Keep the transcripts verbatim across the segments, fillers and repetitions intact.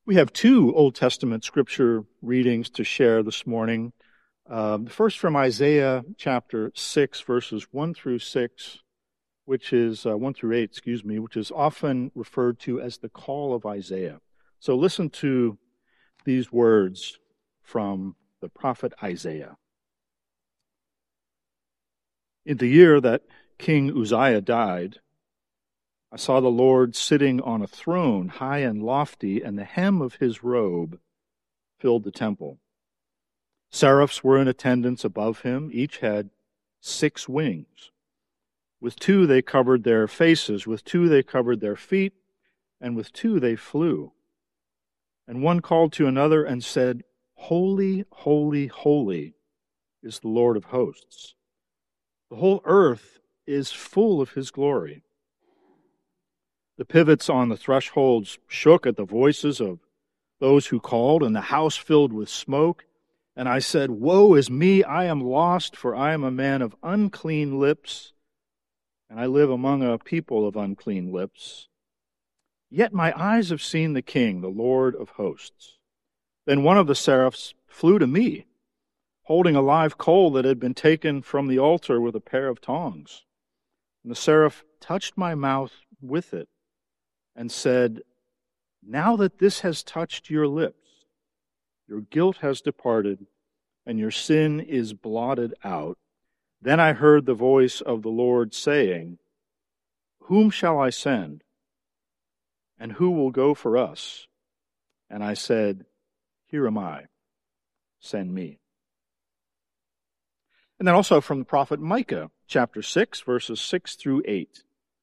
We have two Old Testament scripture readings to share this morning. Uh, the first from Isaiah chapter six, verses one through six, which is uh, one through eight, excuse me, which is often referred to as the call of Isaiah. So listen to these words from the prophet Isaiah. In the year that King Uzziah died, I saw the Lord sitting on a throne, high and lofty, and the hem of his robe filled the temple. Seraphs were in attendance above him. Each had six wings. With two they covered their faces, with two they covered their feet, and with two they flew. And one called to another and said, "Holy, holy, holy is the Lord of hosts. The whole earth is full of his glory." The pivots on the thresholds shook at the voices of those who called, and the house filled with smoke. And I said, "Woe is me, I am lost, for I am a man of unclean lips, and I live among a people of unclean lips. Yet my eyes have seen the King, the Lord of hosts." Then one of the seraphs flew to me, holding a live coal that had been taken from the altar with a pair of tongs. And the seraph touched my mouth with it and said, "Now that this has touched your lips, your guilt has departed, and your sin is blotted out." Then I heard the voice of the Lord saying, "Whom shall I send? And who will go for us?" And I said, "Here am I. Send me." And then also from the prophet Micah, chapter six, verses six through eight.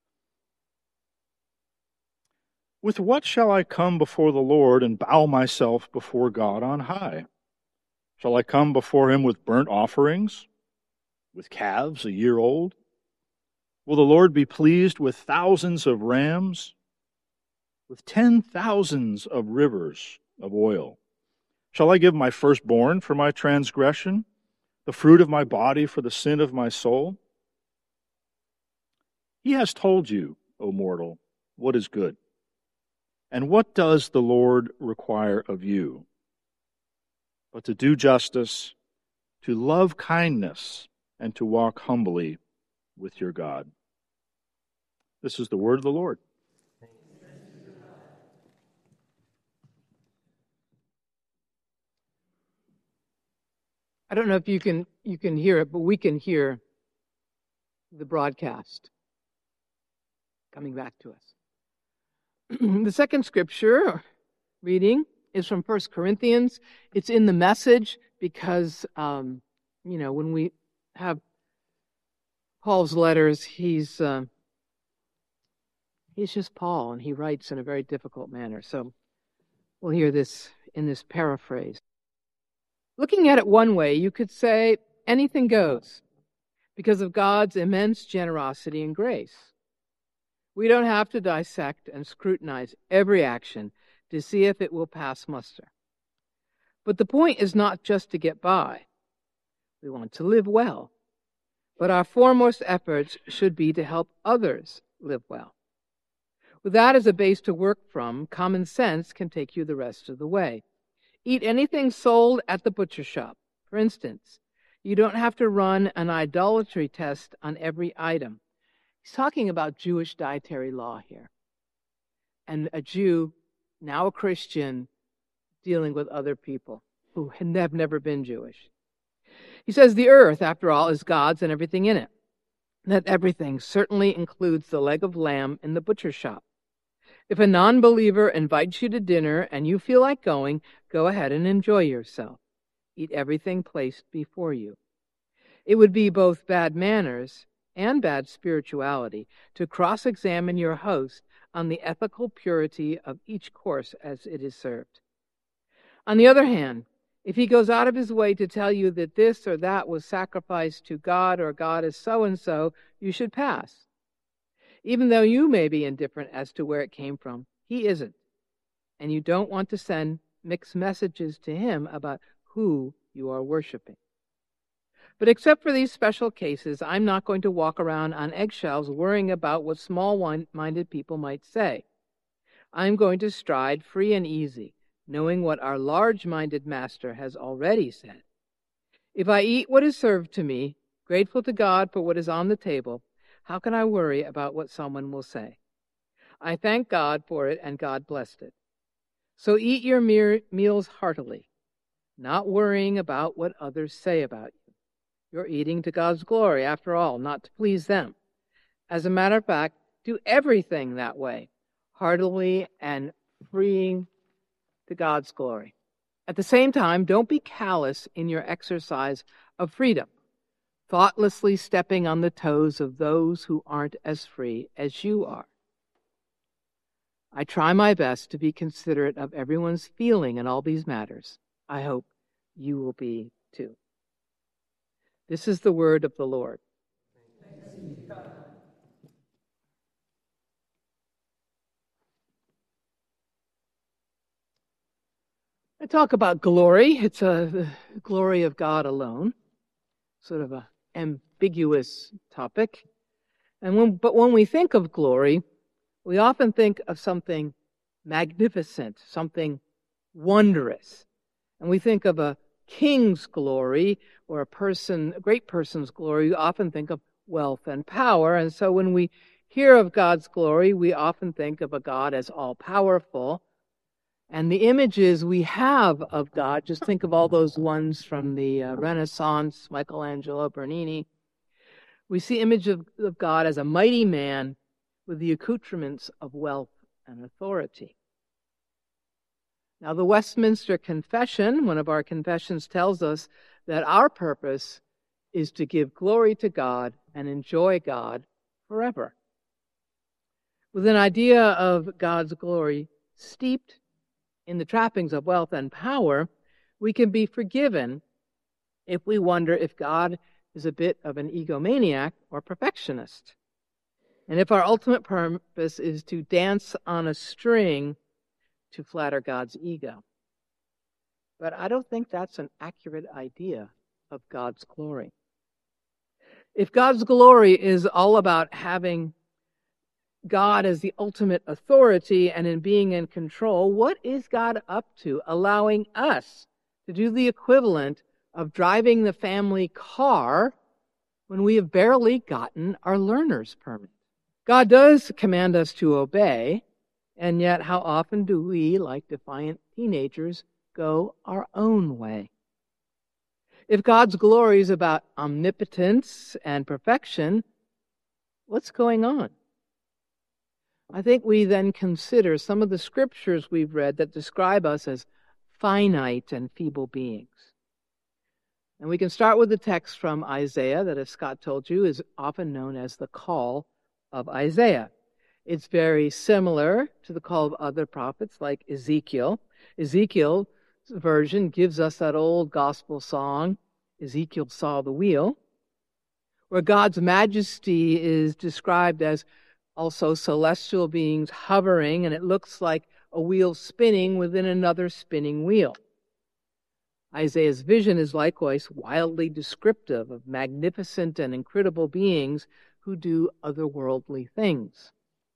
"With what shall I come before the Lord and bow myself before God on high? Shall I come before him with burnt offerings, with calves a year old? Will the Lord be pleased with thousands of rams, with ten thousands of rivers of oil? Shall I give my firstborn for my transgression, the fruit of my body for the sin of my soul? He has told you, O mortal, what is good. And what does the Lord require of you? But to do justice, to love kindness, and to walk humbly with your God." This is the word of the Lord. I don't know if you can you can hear it, but we can hear the broadcast coming back to us. The second scripture reading is from First Corinthians. It's in the Message because, um, you know, when we have Paul's letters, he's uh, he's just Paul, and he writes in a very difficult manner. So we'll hear this in this paraphrase. Looking at it one way, you could say anything goes because of God's immense generosity and grace. We don't have to dissect and scrutinize every action to see if it will pass muster. But the point is not just to get by. We want to live well. But our foremost efforts should be to help others live well. With that as a base to work from, common sense can take you the rest of the way. Eat anything sold at the butcher shop. For instance, you don't have to run an idolatry test on every item. He's talking about Jewish dietary law here. And a Jew, now a Christian, dealing with other people who have never been Jewish. He says the earth, after all, is God's and everything in it. That everything certainly includes the leg of lamb in the butcher shop. If a non-believer invites you to dinner and you feel like going, go ahead and enjoy yourself. Eat everything placed before you. It would be both bad manners and bad spirituality to cross-examine your host on the ethical purity of each course as it is served. On the other hand, if he goes out of his way to tell you that this or that was sacrificed to God or God is so-and-so, you should pass. Even though you may be indifferent as to where it came from, he isn't. And you don't want to send mixed messages to him about who you are worshiping. But except for these special cases, I'm not going to walk around on eggshells worrying about what small-minded people might say. I'm going to stride free and easy, knowing what our large-minded master has already said. If I eat what is served to me, grateful to God for what is on the table, how can I worry about what someone will say? I thank God for it, and God blessed it. So eat your meals heartily, not worrying about what others say about you. You're eating to God's glory, after all, not to please them. As a matter of fact, do everything that way, heartily and freeing to God's glory. At the same time, don't be callous in your exercise of freedom, thoughtlessly stepping on the toes of those who aren't as free as you are. I try my best to be considerate of everyone's feeling in all these matters. I hope you will be too. This is the word of the Lord. I talk about glory. It's a, the glory of God alone, sort of an ambiguous topic. And when, but when we think of glory, we often think of something magnificent, something wondrous. And we think of a king's glory or a person, a great person's glory. We often think of wealth and power. And so when we hear of God's glory, we often think of a God as all-powerful. And the images we have of God, just think of all those ones from the uh, Renaissance, Michelangelo, Bernini. We see image of, of God as a mighty man with the accoutrements of wealth and authority. Now, the Westminster Confession, one of our confessions, tells us that our purpose is to give glory to God and enjoy God forever. With an idea of God's glory steeped in the trappings of wealth and power, we can be forgiven if we wonder if God is a bit of an egomaniac or perfectionist. And if our ultimate purpose is to dance on a string to flatter God's ego. But I don't think that's an accurate idea of God's glory. If God's glory is all about having God as the ultimate authority and in being in control, what is God up to, allowing us to do the equivalent of driving the family car when we have barely gotten our learner's permit? God does command us to obey, and yet how often do we, like defiant teenagers, go our own way? If God's glory is about omnipotence and perfection, what's going on? I think we then consider some of the scriptures we've read that describe us as finite and feeble beings. And we can start with the text from Isaiah that, as Scott told you, is often known as the call of Isaiah. It's very similar to the call of other prophets like Ezekiel. Ezekiel's version gives us that old gospel song, Ezekiel Saw the Wheel, where God's majesty is described as also celestial beings hovering, and it looks like a wheel spinning within another spinning wheel. Isaiah's vision is likewise wildly descriptive of magnificent and incredible beings who do otherworldly things.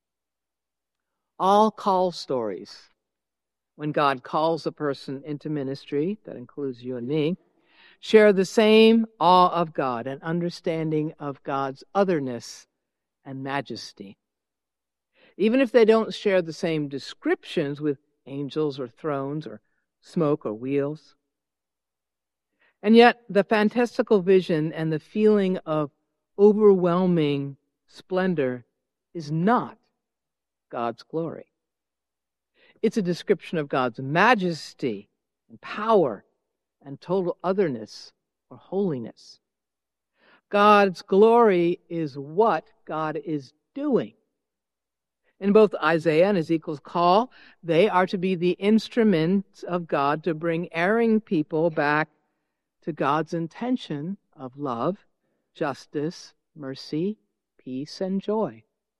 All call stories, when God calls a person into ministry, that includes you and me, share the same awe of God and understanding of God's otherness and majesty. Even if they don't share the same descriptions with angels or thrones or smoke or wheels. And yet, the fantastical vision and the feeling of overwhelming splendor is not God's glory. It's a description of God's majesty and power and total otherness or holiness. God's glory is what God is doing. In both Isaiah and Ezekiel's call, they are to be the instruments of God to bring erring people back to God's intention of love, justice, mercy, peace, and joy.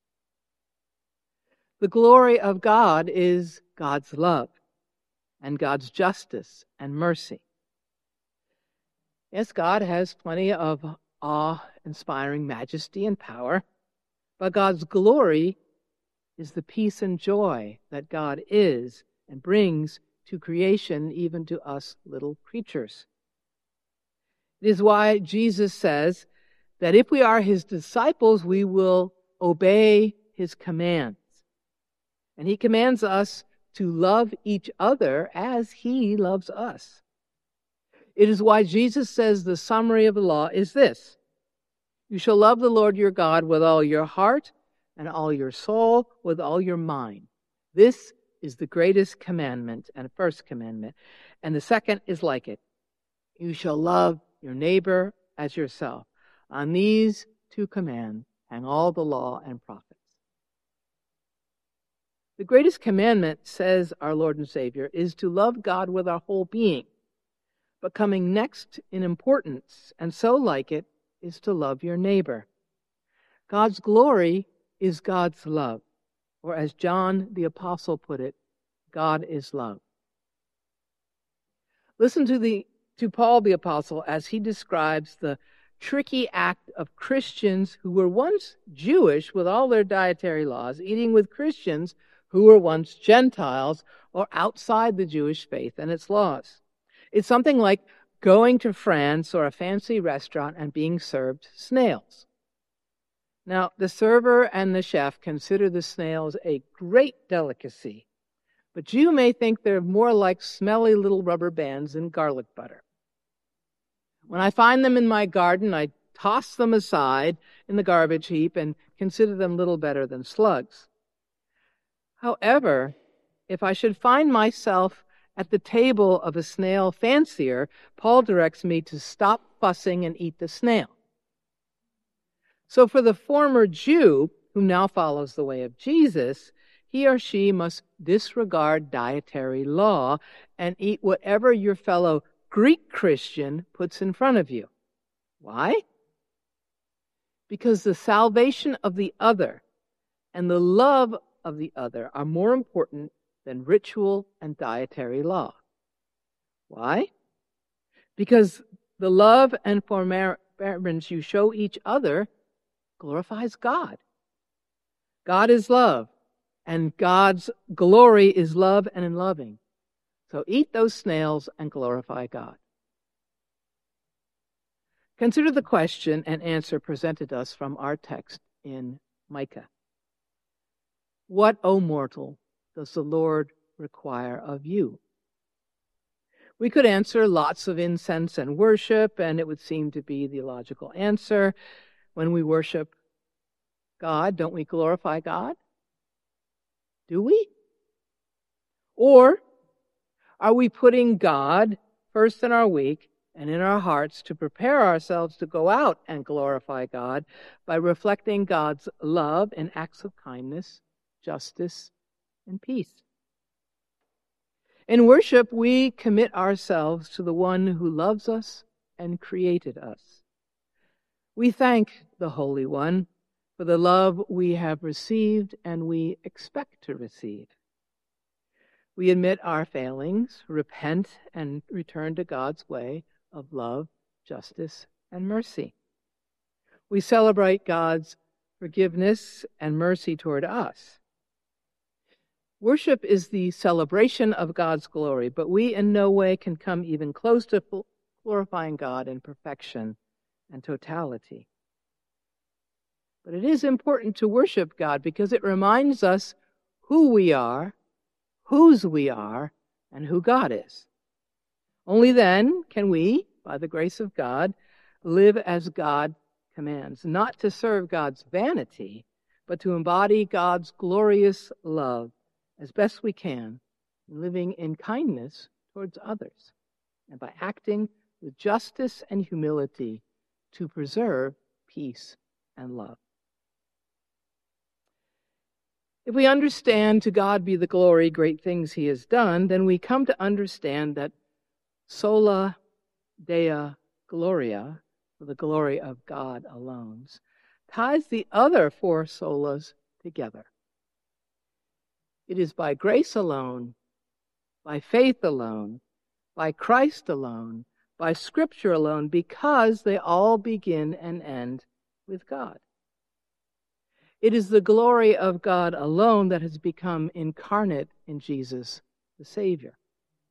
The glory of God is God's love and God's justice and mercy. Yes, God has plenty of awe-inspiring majesty and power, but God's glory is the peace and joy that God is and brings to creation, even to us little creatures. It is why Jesus says that if we are his disciples, we will obey his commands. And he commands us to love each other as he loves us. It is why Jesus says the summary of the law is this: you shall love the Lord your God with all your heart and all your soul, with all your mind. This is the greatest commandment and first commandment. And the second is like it: you shall love your neighbor as yourself. On these two commands hang all the law and prophets. The greatest commandment, says our Lord and Savior, is to love God with our whole being. But coming next in importance, and so like it, is to love your neighbor. God's glory is God's love. Or as John the Apostle put it, God is love. Listen to the to Paul the Apostle as he describes the tricky act of Christians who were once Jewish with all their dietary laws, eating with Christians who were once Gentiles or outside the Jewish faith and its laws. It's something like going to France or a fancy restaurant and being served snails. Now, the server and the chef consider the snails a great delicacy, but you may think they're more like smelly little rubber bands in garlic butter. When I find them in my garden, I toss them aside in the garbage heap and consider them little better than slugs. However, if I should find myself at the table of a snail fancier, Paul directs me to stop fussing and eat the snail. So for the former Jew, who now follows the way of Jesus, he or she must disregard dietary law and eat whatever your fellow Greek Christian puts in front of you. Why? Because the salvation of the other and the love of the other are more important than ritual and dietary law. Why? Because the love and forbearance you show each other glorifies God. God is love, and God's glory is love and in loving. So eat those snails and glorify God. Consider the question and answer presented us from our text in Micah. What, O mortal, does the Lord require of you? We could answer lots of incense and worship, and it would seem to be the logical answer. When we worship God, don't we glorify God? Do we? Or are we putting God first in our week and in our hearts to prepare ourselves to go out and glorify God by reflecting God's love in acts of kindness, justice, and peace? In worship, we commit ourselves to the one who loves us and created us. We thank the Holy One for the love we have received and we expect to receive. We admit our failings, repent, and return to God's way of love, justice, and mercy. We celebrate God's forgiveness and mercy toward us. Worship is the celebration of God's glory, but we in no way can come even close to glorifying God in perfection and totality. But it is important to worship God because it reminds us who we are, whose we are, and who God is. Only then can we, by the grace of God, live as God commands, not to serve God's vanity, but to embody God's glorious love as best we can, living in kindness towards others, and by acting with justice and humility to preserve peace and love. If we understand to God be the glory, great things he has done, then we come to understand that sola Deo Gloria, for the glory of God alone, ties the other four solas together. It is by grace alone, by faith alone, by Christ alone, by Scripture alone, because they all begin and end with God. It is the glory of God alone that has become incarnate in Jesus, the Savior.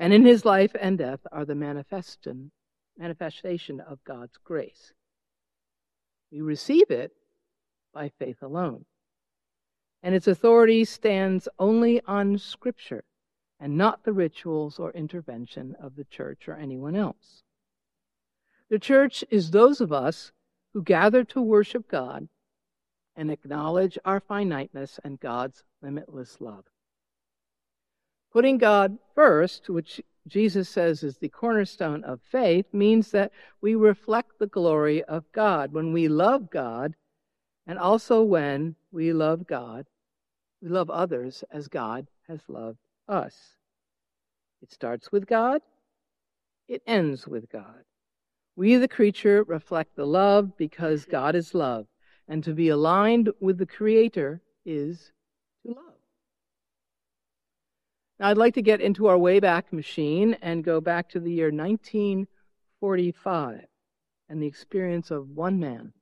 and in his life and death are the manifestation, manifestation of God's grace. We receive it by faith alone, and its authority stands only on Scripture and not the rituals or intervention of the church or anyone else. The church is those of us who gather to worship God and acknowledge our finiteness and God's limitless love. Putting God first, which Jesus says is the cornerstone of faith, means that we reflect the glory of God. When we love God, and also when we love God, we love others as God has loved us. It starts with God. It ends with God. We, the creature, reflect the love because God is love. And to be aligned with the Creator is to love. Now, I'd like to get into our Wayback Machine and go back to the year nineteen forty-five and the experience of one man.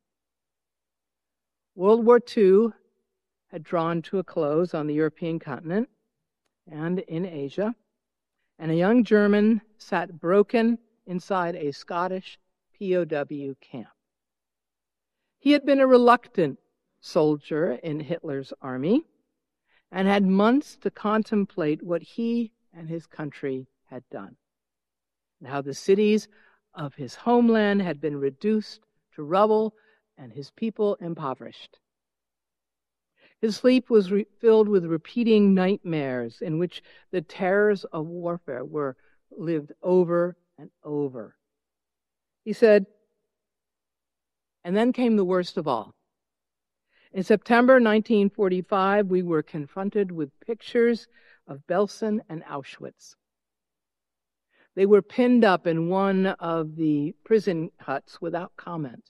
World War Two had drawn to a close on the European continent and in Asia, and a young German sat broken inside a Scottish P O W camp. He had been a reluctant soldier in Hitler's army and had months to contemplate what he and his country had done, and how the cities of his homeland had been reduced to rubble and his people impoverished. His sleep was re- filled with repeating nightmares in which the terrors of warfare were lived over and over. He said, and then came the worst of all. In September nineteen forty-five, we were confronted with pictures of Belsen and Auschwitz. They were pinned up in one of the prison huts without comment.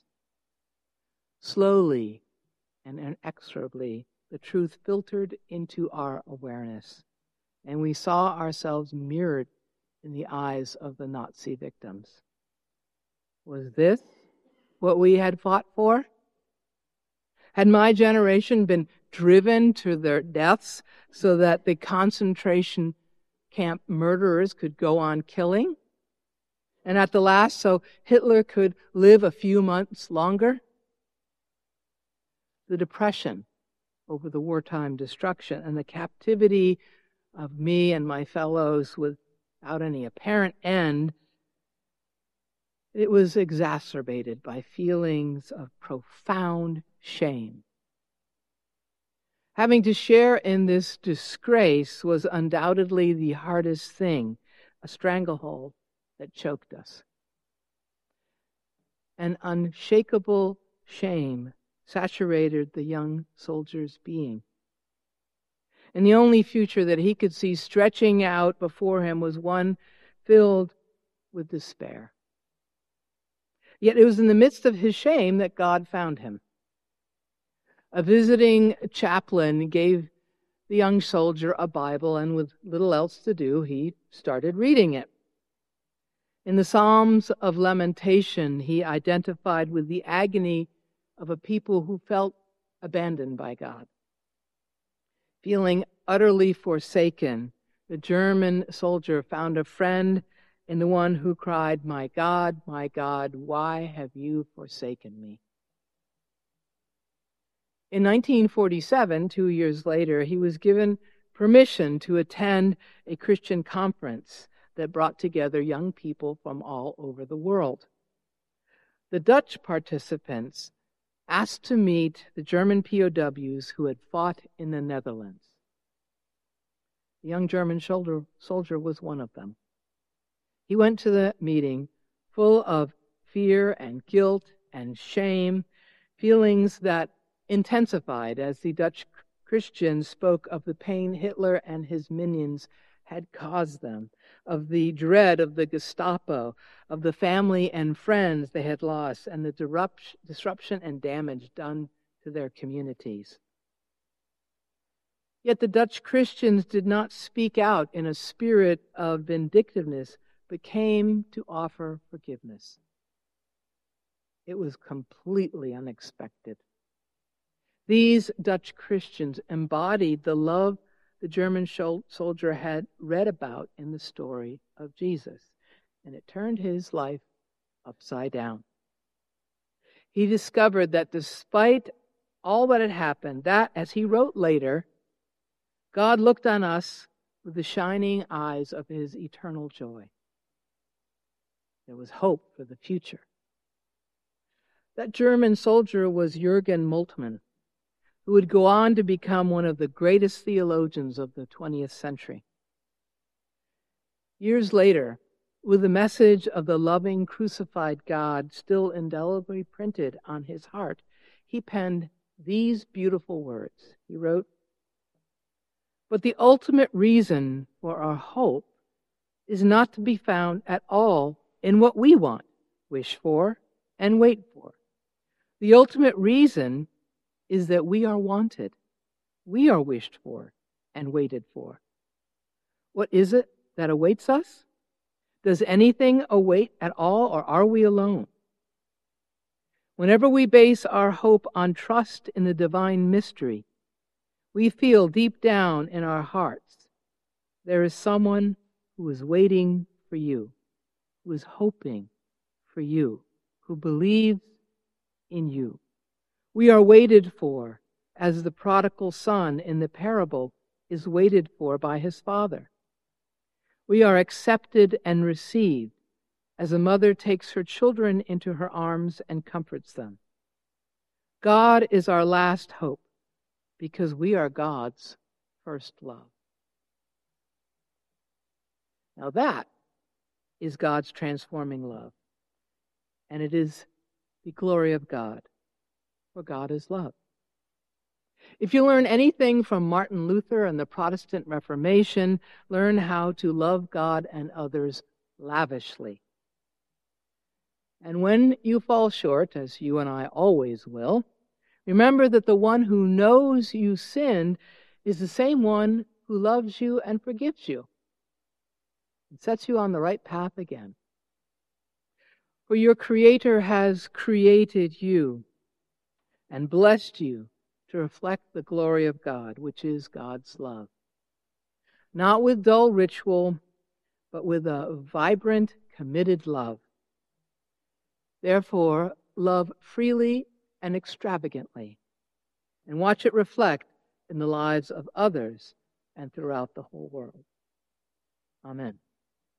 Slowly and inexorably, the truth filtered into our awareness, and we saw ourselves mirrored in the eyes of the Nazi victims. Was this what we had fought for? Had my generation been driven to their deaths so that the concentration camp murderers could go on killing? And at the last, so Hitler could live a few months longer? The depression over the wartime destruction and the captivity of me and my fellows without any apparent end, it was exacerbated by feelings of profound shame. Having to share in this disgrace was undoubtedly the hardest thing, a stranglehold that choked us. An unshakable shame saturated the young soldier's being. And the only future that he could see stretching out before him was one filled with despair. Yet it was in the midst of his shame that God found him. A visiting chaplain gave the young soldier a Bible, and with little else to do, he started reading it. In the Psalms of Lamentation, he identified with the agony of a people who felt abandoned by God. Feeling utterly forsaken, the German soldier found a friend in the one who cried, "My God, my God, why have you forsaken me?" In nineteen forty-seven, two years later, he was given permission to attend a Christian conference that brought together young people from all over the world. The Dutch participants asked to meet the German P O Ws who had fought in the Netherlands. The young German soldier, soldier was one of them. He went to the meeting full of fear and guilt and shame, feelings that intensified as the Dutch Christians spoke of the pain Hitler and his minions had caused them, of the dread of the Gestapo, of the family and friends they had lost, and the disruption and damage done to their communities. Yet the Dutch Christians did not speak out in a spirit of vindictiveness, but came to offer forgiveness. It was completely unexpected. These Dutch Christians embodied the love the German soldier had read about in the story of Jesus, and it turned his life upside down. He discovered that despite all that had happened, that, as he wrote later, God looked on us with the shining eyes of his eternal joy. There was hope for the future. That German soldier was Jürgen Moltmann, who would go on to become one of the greatest theologians of the twentieth century. Years later, with the message of the loving crucified God still indelibly printed on his heart, he penned these beautiful words. He wrote, "But the ultimate reason for our hope is not to be found at all in what we want, wish for, and wait for. The ultimate reason is that we are wanted, we are wished for, and waited for. What is it that awaits us? Does anything await at all, or are we alone? Whenever we base our hope on trust in the divine mystery, we feel deep down in our hearts there is someone who is waiting for you, who is hoping for you, who believes in you. We are waited for as the prodigal son in the parable is waited for by his father. We are accepted and received as a mother takes her children into her arms and comforts them. God is our last hope because we are God's first love." Now that is God's transforming love, and it is the glory of God, for God is love. If you learn anything from Martin Luther and the Protestant Reformation, learn how to love God and others lavishly. And when you fall short, as you and I always will, remember that the one who knows you sinned is the same one who loves you and forgives you and sets you on the right path again. For your Creator has created you and blessed you to reflect the glory of God, which is God's love. Not with dull ritual, but with a vibrant, committed love. Therefore, love freely and extravagantly, and watch it reflect in the lives of others and throughout the whole world. Amen.